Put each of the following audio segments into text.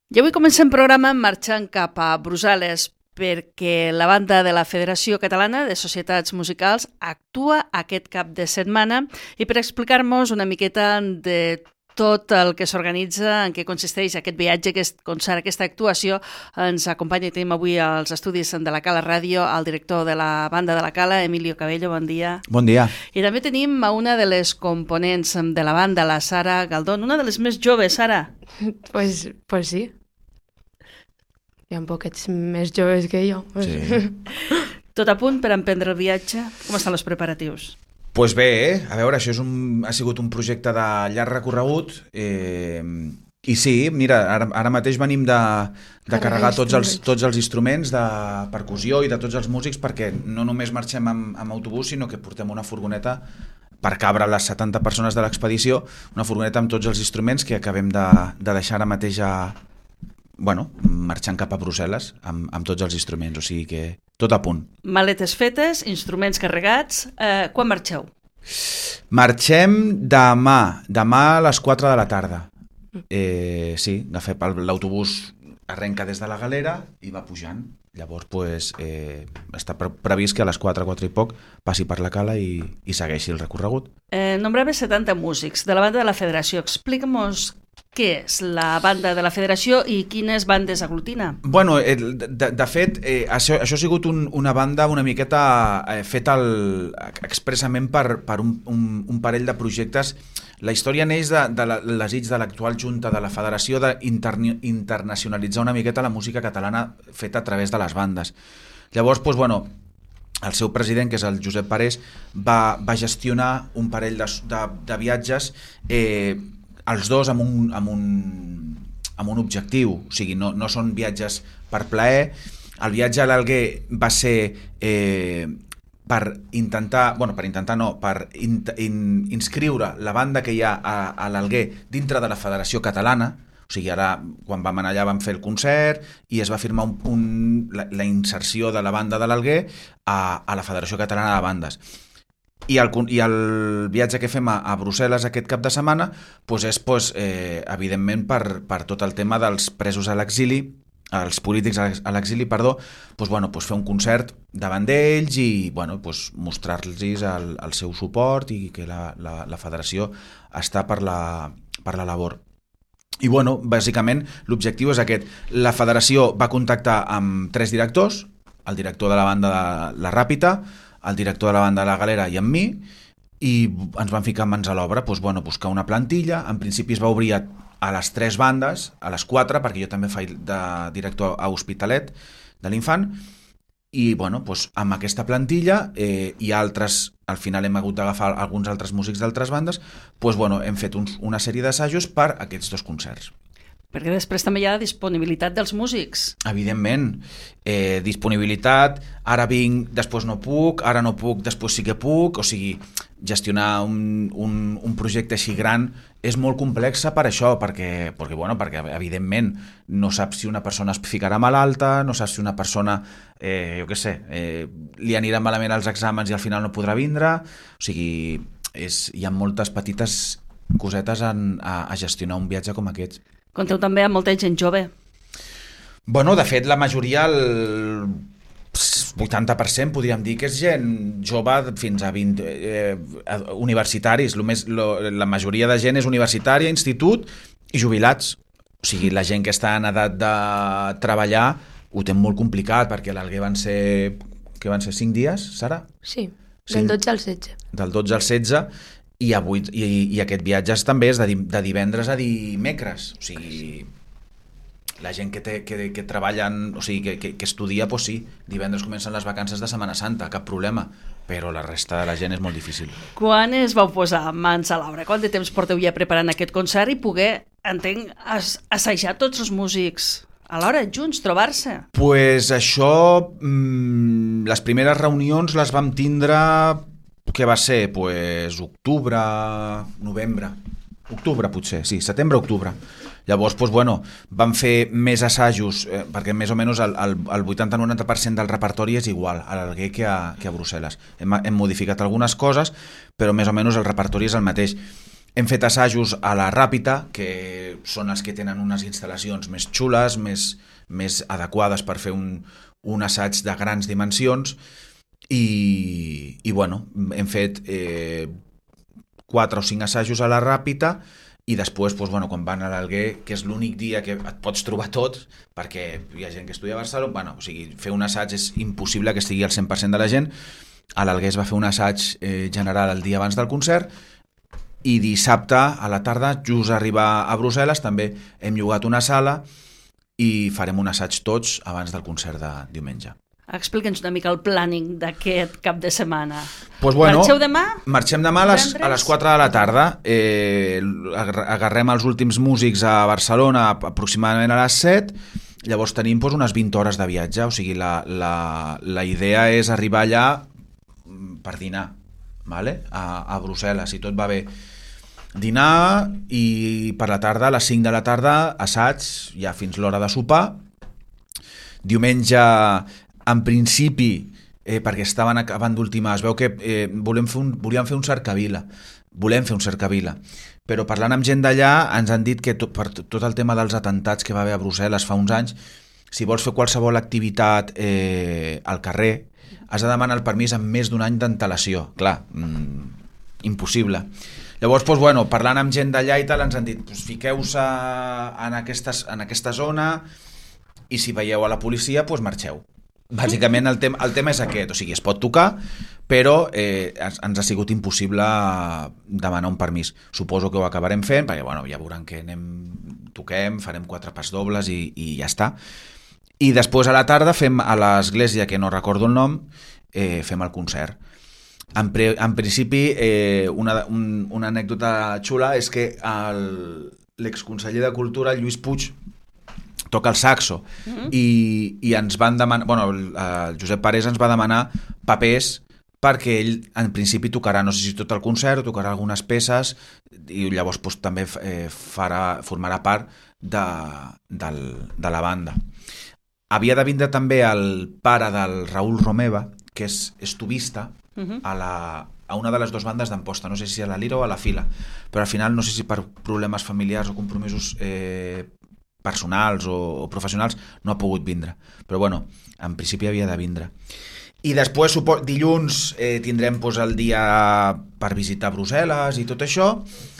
I avui comencem programa marxant cap a Brussel·les perquè la banda de la Federació Catalana de Societats Musicals actua aquest cap de setmana i per explicar-nos una miqueta de tot el que s'organitza, en què consisteix aquest viatge, aquest concert, aquesta actuació, ens acompanya i tenim avui als estudis de la Cala Ràdio el director de la banda de la Cala, Emilio Cabello, bon dia. Bon dia. I també tenim a una de les components de la banda, la Sara Galdón, una de les més joves, Sara. Pues sí. Hi ha poquets més joves que jo. Sí. Tot a punt per emprendre el viatge? Com estan els preparatius? Pues bé, a veure, això ha sigut un projecte de llarg recorregut i sí, mira, ara mateix venim de carregar tots els instruments de percussió i de tots els músics perquè no només marxem amb autobús, sinó que portem una furgoneta per cabre les 70 persones de l'expedició, una furgoneta amb tots els instruments que acabem de deixar ara mateix marxant cap a Brussel·les amb tots els instruments, o sigui que tot a punt. Maletes fetes, instruments carregats. Quan marxeu? Marxem demà a les 4 de la tarda. Sí, l'autobús arrenca des de la Galera i va pujant. Llavors, està previst que a les 4 i poc passi per la Cala i segueixi el recorregut. Nombraves 70 músics de la banda de la Federació. Explica'm-nos què és la banda de la Federació i quines bandes aglutina? Bueno, de fet, això ha sigut una banda una miqueta feta expressament per un parell de projectes. La història neix de l'asig de l'actual Junta de la Federació d'internacionalitzar una miqueta la música catalana feta a través de les bandes. Llavors, el seu president, que és el Josep Parés, va gestionar un parell de viatges els dos amb un objectiu, o sigui, no són viatges per plaer. El viatge a l'Alguer va ser per inscriure la banda que hi ha a l'Alguer dintre de la Federació Catalana. O sigui, ara, quan vam anar allà, vam fer el concert i es va firmar la inserció de la banda de l'Alguer a la Federació Catalana de Bandes. I el viatge que fem a Brussel·les aquest cap de setmana és, evidentment, per tot el tema dels presos a l'exili, els polítics a l'exili, fer un concert davant d'ells i mostrar-los el seu suport i que la federació està per la labor. I bàsicament l'objectiu és aquest. La federació va contactar amb 3 directors, el director de la banda de la Ràpita, el director de la banda de la Galera i amb mi, i ens van ficar mans a l'obra, buscar una plantilla. En principi es va obrir a les 3 bandes, a les 4, perquè jo també faig de director a Hospitalet de l'Infant, i amb aquesta plantilla i altres, al final hem hagut d'agafar alguns altres músics d'altres bandes, hem fet una sèrie d'assajos per a aquests 2 concerts. Perquè després també hi ha disponibilitat dels músics. Evidentment, disponibilitat, ara vinc, després no puc, ara no puc, després sí que puc, o sigui, gestionar un projecte així gran és molt complex per això, perquè evidentment no saps si una persona es ficarà malalta, no saps si una persona, li anirà malament als exàmens i al final no podrà vindre, o sigui, hi ha moltes petites cosetes a gestionar un viatge com aquests. Conteu també amb molta gent jove. De fet, la majoria, el 80% podríem dir que és gent jove fins a 20 universitaris. La majoria de gent és universitària, institut i jubilats. O sigui, la gent que està en edat de treballar ho té molt complicat perquè l'Alguer van ser 5 dies, Sara? Sí, del 12 al 16. Del 12 al 16. I aquest viatge també és de divendres a dimecres, o sigui, la gent que treballa, o sigui, que estudia, sí, divendres comencen les vacances de Setmana Santa, cap problema, però la resta de la gent és molt difícil. Quan es vau posar mans a l'obra? Quant de temps porteu ja preparant aquest concert i poder, entenc, assajar tots els músics alhora, junts, trobar-se? Pues això, les primeres reunions les vam tindre... Què va ser? Octubre, novembre. Octubre, potser, sí, setembre-octubre. Llavors, vam fer més assajos, perquè més o menys el 80-90% del repertori és igual a l'Alguer que a Brussel·les. Hem modificat algunes coses, però més o menys el repertori és el mateix. Hem fet assajos a la Ràpita, que són els que tenen unes instal·lacions més xules, més adequades per fer un assaig de grans dimensions, i bueno, hem fet 4 o 5 assajos a la Ràpita, i després, doncs, bueno, quan van a l'Alguer, que és l'únic dia que et pots trobar tots, perquè hi ha gent que estudia a Barcelona, bueno, o sigui, fer un assaig és impossible que estigui al 100% de la gent. A l'Alguer es va fer un assaig general el dia abans del concert, i dissabte a la tarda, just arribar a Brussel·les, també hem llogat una sala i farem un assaig tots abans del concert de diumenge. Explica'ns una mica el planning d'aquest cap de setmana. Pues bueno, marxeu demà? Marxem demà a les 4 de la tarda. Agarrem els últims músics a Barcelona aproximadament a les 7. Llavors tenim unes 20 hores de viatge. O sigui, la idea és arribar allà per dinar, vale? A Brussel·les, si tot va bé. Dinar, i per la tarda, a les 5 de la tarda, assaig, ja fins l'hora de sopar. Diumenge, en principi, perquè estaven acabant d'ultimar, es veu que volíem fer un cercavila, però parlant amb gent d'allà ens han dit que per tot el tema dels atentats que va haver a Brussel·les fa uns anys, si vols fer qualsevol activitat al carrer, has de demanar el permís amb més d'un any d'antelació. Clar, impossible. Llavors, doncs, bueno, parlant amb gent d'allà i tal, ens han dit, doncs, fiqueu-se en aquesta zona, i si veieu a la policia, doncs marxeu. Bàsicament el tema és aquest, o sigui, es pot tocar, però ens ha sigut impossible demanar un permís. Suposo que ho acabarem fent, perquè bueno, ja veuran que toquem, farem 4 pasdobles i ja està. I després a la tarda fem a l'església, que no recordo el nom, fem el concert. En principi, una anècdota xula és que l'exconseller de Cultura, Lluís Puig, toca el saxo, i ens van demanar, bueno, el Josep Parés ens va demanar papers perquè ell en principi tocarà, no sé si tot el concert, tocarà algunes peces, i llavors doncs, també formarà part de la banda. Havia de vindre també el pare del Raül Romeva, que és tubista, a una de les 2 bandes d'Amposta, no sé si a la Lira o a la Fila, però al final no sé si per problemes familiars o compromisos personals o professionals no ha pogut vindre, però bueno, en principi havia de vindre. I després dilluns tindrem el dia per visitar Brussel·les i tot això.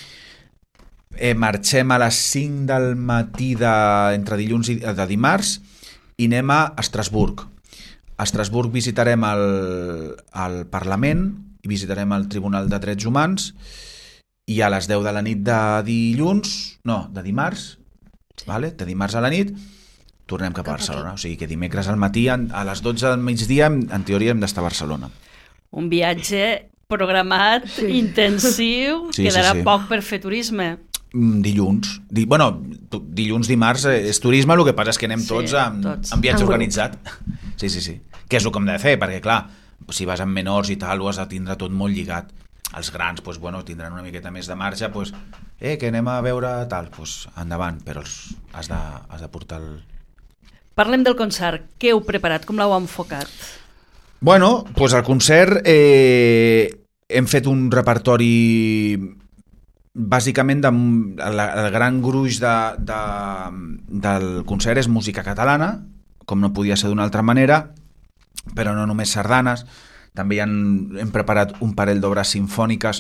Marxem a les 5 del matí entre dilluns i de dimarts i anem a Estrasburg. A Estrasburg visitarem el Parlament i visitarem el Tribunal de Drets Humans, i a les 10 de la nit de dimarts, vale? De dimarts a la nit tornem cap a Barcelona, o sigui que dimecres al matí a les 12 del migdia en teoria hem d'estar a Barcelona. Un viatge programat, intensiu, quedarà poc per fer turisme. Dilluns, dimarts és turisme, el que passa és que anem tots amb viatge organitzat. Sí, que és el que hem de fer, perquè clar, si vas amb menors i tal, ho has de tindre tot molt lligat. Els grans tindran una miqueta més de marge, que anem a veure tal, endavant, però has de portar el... Parlem del concert. Què heu preparat? Com l'heu enfocat? Bueno, el concert hem fet un repertori bàsicament el gran gruix del concert és música catalana, com no podia ser d'una altra manera, però no només sardanes. També hem preparat un parell d'obres simfòniques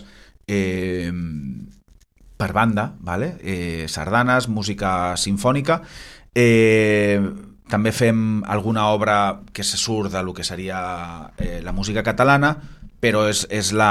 per banda, vale? Sardanes, música simfònica. També fem alguna obra que se surt de lo que seria la música catalana, però és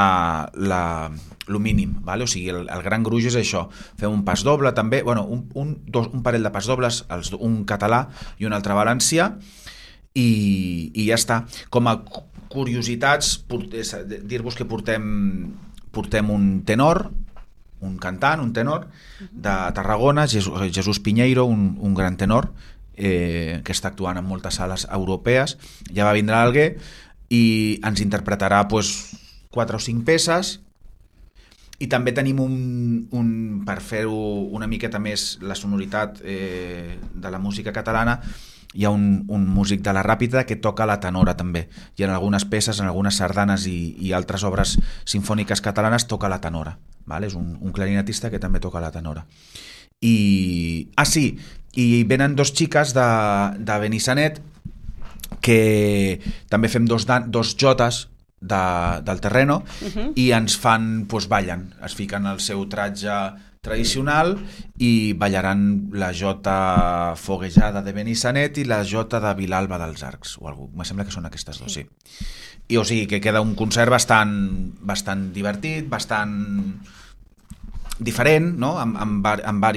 lo mínim, vale? O sigui, el gran gruix és això. Fem un pas doble també, un parell de pas dobles, un català i un altre valencià, i ja està. Com a curiositats, dir-vos que portem un tenor, un cantant, un tenor de Tarragona, Jesús Piñeiro, un gran tenor que està actuant en moltes sales europees. Ja va vindre a l'Alguer i ens interpretarà 4 o 5 peces, i també tenim per fer-ho una miqueta més la sonoritat de la música catalana, hi ha un músic de la Ràpita que toca la tenora també, i en algunes peces, en algunes sardanes i altres obres sinfòniques catalanes toca la tenora, vale? És un clarinetista que també toca la tenora. I venen dos xiques de Benissanet que també fem dos jotes del terreno i ens fan, doncs ballen, es fiquen el seu tratge tradicional i ballaran la jota foguejada de Benissanet i la jota de Vilalba dels Arcs o alguna cosa, em sembla que són aquestes dos, sí. I o sigui que queda un concert bastant divertit, bastant diferent, no? amb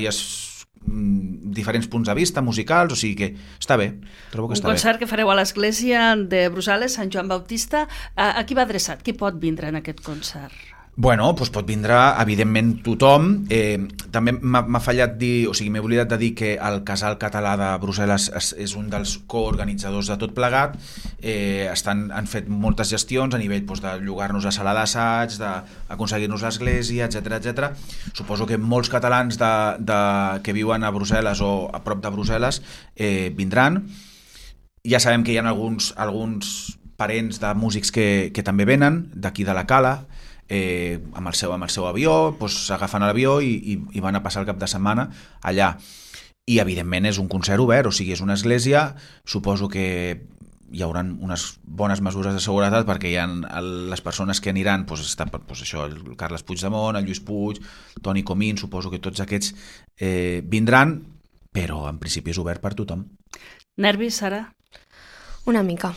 diferents punts de vista musicals, o sigui que està bé, trobo que està bé. Un concert que fareu a l'església de Brussel·les, Sant Joan Bautista. A qui va adreçat? Qui pot vindre en aquest concert? Bueno, doncs pot vindre, evidentment, tothom. També m'ha fallat dir, o sigui, m'he oblidat de dir que el Casal Català de Brussel·les és un dels coorganitzadors de tot plegat. Han fet moltes gestions a nivell de llogar-nos a sala d'assaig, d'aconseguir-nos l'església, etc. Suposo que molts catalans que viuen a Brussel·les o a prop de Brussel·les vindran. Ja sabem que hi ha alguns parents de músics que també venen, d'aquí de la Cala, amb el seu avió, s'agafen l'avió i van a passar el cap de setmana allà. I evidentment és un concert obert, o sigui, és una església, suposo que hi haurà unes bones mesures de seguretat perquè hi ha les persones que aniran, això, el Carles Puigdemont, el Lluís Puig, el Toni Comín, suposo que tots aquests vindran, però en principi és obert per tothom. Nervis, Sara? Una mica.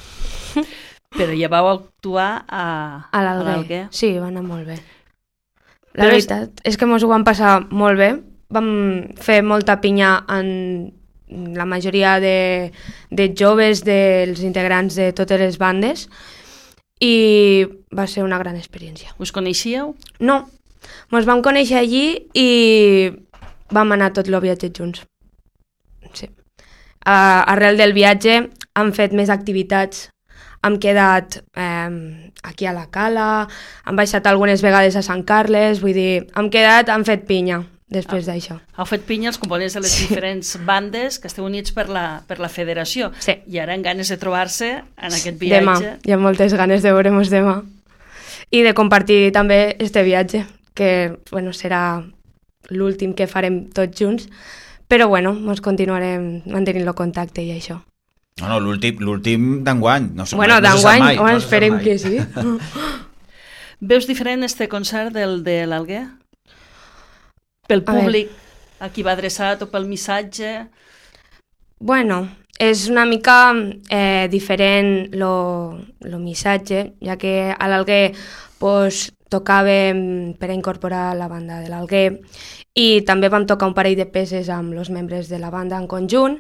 Però ja vau actuar a l'Alguer. Sí, va anar molt bé. La veritat és que mos ho vam passar molt bé. Vam fer molta pinya en la majoria de joves, dels integrants de totes les bandes, i va ser una gran experiència. Us coneixíeu? No, mos vam conèixer allí i vam anar tot el viatge junts. Sí. Arrel del viatge hem fet més activitats. Hem quedat aquí a la Cala, hem baixat algunes vegades a Sant Carles, vull dir, hem fet pinya després d'això. Heu fet pinya els components de les diferents bandes que esteu units per la federació. Sí. I ara en ganes de trobar-se en aquest viatge. Demà, hi ha moltes ganes de veure'ns demà. I de compartir també este viatge, que serà l'últim que farem tots junts, però ens continuarem mantenint el contacte i això. No, l'últim d'enguany. D'enguany, esperem que sí. Veus diferent este concert del de l'Alguer? Pel públic a qui va adreçat o pel missatge? És una mica diferent el missatge, ja que a l'Alguer tocàvem per a incorporar la banda de l'Alguer i també vam tocar un parell de peces amb els membres de la banda en conjunt.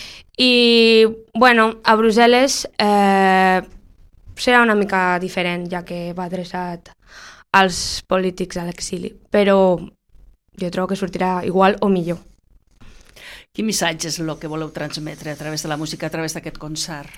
I, a Brussel·les serà una mica diferent, ja que va adreçat als polítics a l'exili, però jo trobo que sortirà igual o millor. Quin missatge és el que voleu transmetre a través de la música, a través d'aquest concert?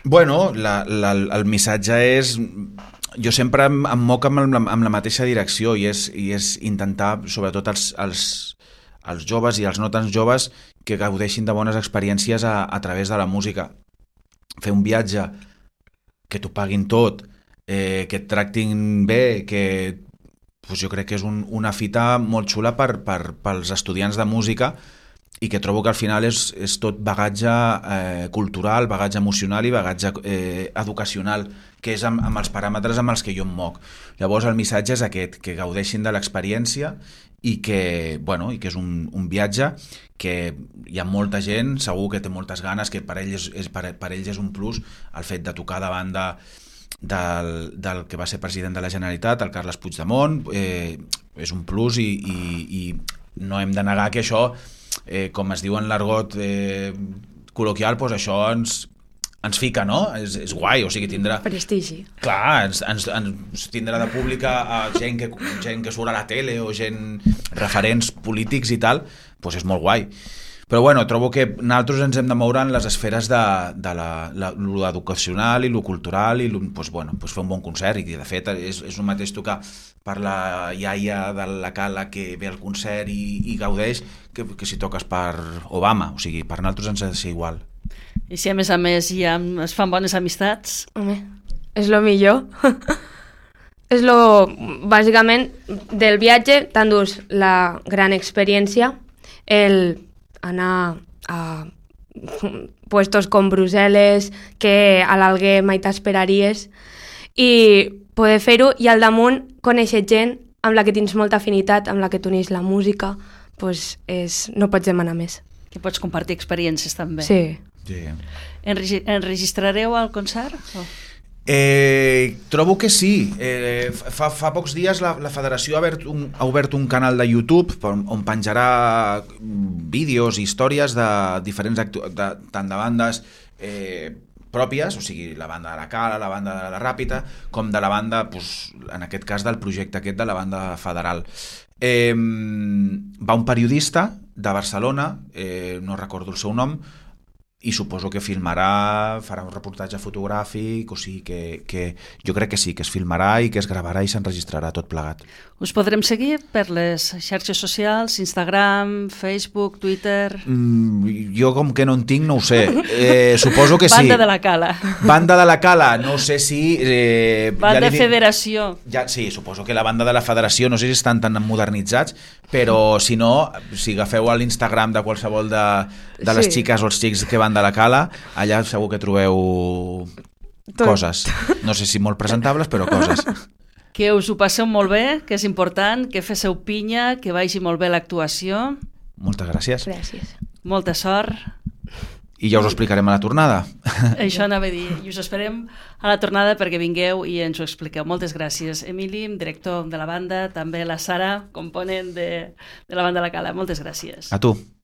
El missatge és... Jo sempre em moc amb la mateixa direcció i és intentar, sobretot els joves i els no tan joves, que gaudeixin de bones experiències a través de la música. Fer un viatge que t'ho paguin tot, que et tractin bé, que jo crec que és una fita molt xula pels estudiants de música i que trobo que al final és tot bagatge cultural, bagatge emocional i bagatge educacional, que és amb els paràmetres amb els que jo em moc. Llavors el missatge és aquest, que gaudeixin de l'experiència i que és un viatge que hi ha molta gent, segur que té moltes ganes, que per ells és un plus el fet de tocar davant del que va ser president de la Generalitat, el Carles Puigdemont, és un plus i no hem de negar que això, com es diu en l'argot col·loquial, això ens fica, no? És guai, o sigui, tindrà... Prestigi. Clar, ens tindrà de pública gent que surt a la tele o referents polítics i tal, doncs és molt guai. Però trobo que nosaltres ens hem de moure en les esferes de lo educacional i lo cultural i fer un bon concert, i de fet és el mateix tocar per la iaia de la Cala que ve al concert i gaudeix que si toques per Obama, o sigui, per nosaltres ens ha de ser igual. I si a més es fan bones amistats? Home, és lo millor. És lo... Bàsicament, del viatge t'endús la gran experiència, el anar a puestos com Brussel·les, que a l'Alguer mai t'esperaries, i poder fer-ho, i al damunt conèixer gent amb la que tens molta afinitat, amb la que t'unís la música, pues no pots demanar més. Que pots compartir experiències també. Sí. Enregistrareu el concert? Trobo que sí. Fa pocs dies la federació ha obert un canal de YouTube on penjarà vídeos i històries de diferents tant de bandes pròpies, o sigui, la banda de la Cala, la banda de la Ràpita, com de la banda, en aquest cas del projecte aquest de la banda federal. Va un periodista de Barcelona, no recordo el seu nom, i suposo que filmarà, farà un reportatge fotogràfic, o sigui que jo crec que sí, que es filmarà i que es gravarà i s'enregistrarà tot plegat. Us podrem seguir per les xarxes socials, Instagram, Facebook, Twitter... Jo com que no en tinc no ho sé, suposo que sí. Banda de la Cala. Banda de la Cala, no sé si... Banda Federació. Sí, suposo que la banda de la Federació, no sé si estan tan modernitzats, però si no, si agafeu a l'Instagram de qualsevol de les xiques o els xics que van de la Cala, allà segur que trobeu coses. No sé si molt presentables, però coses. Que us ho passeu molt bé, que és important, que féssiu pinya, que vagi molt bé l'actuació. Moltes gràcies. Gràcies. Molta sort. I ja us ho explicarem a la tornada. Això anava a dir. I us esperem a la tornada perquè vingueu i ens ho expliqueu. Moltes gràcies. Emili, director de la banda, també la Sara, component de la banda La Cala. Moltes gràcies. A tu.